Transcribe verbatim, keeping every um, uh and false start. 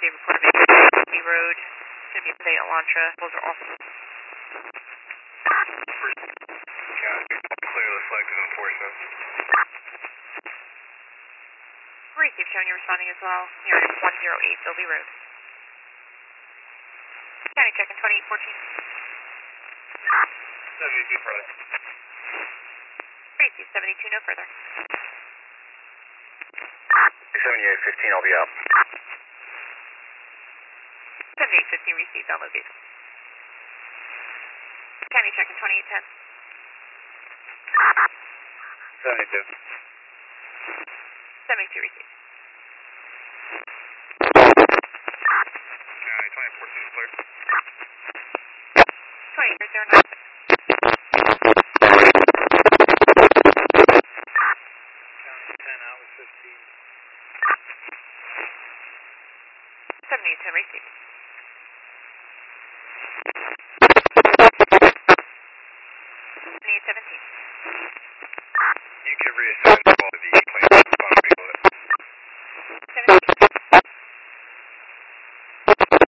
received report of Agency Road. Should be Bay Elantra. Those are off. County, clear the selective enforcement. Receive showing you responding as well. You're at one oh eight Sylvie Road. County checking twenty-eight fourteen. seventy-two further. Receive seventy-two, no further. seventy-eight fifteen, I'll be out. seventy-eight fifteen received on location. County checking twenty-eight ten. seventy-two. seventy-two received. County twenty fourteen clear. twenty-eight zero nine. County ten out with fifteen. seventy-eight ten received. seventy-eight seventeen. You can reassign the ball to the plane.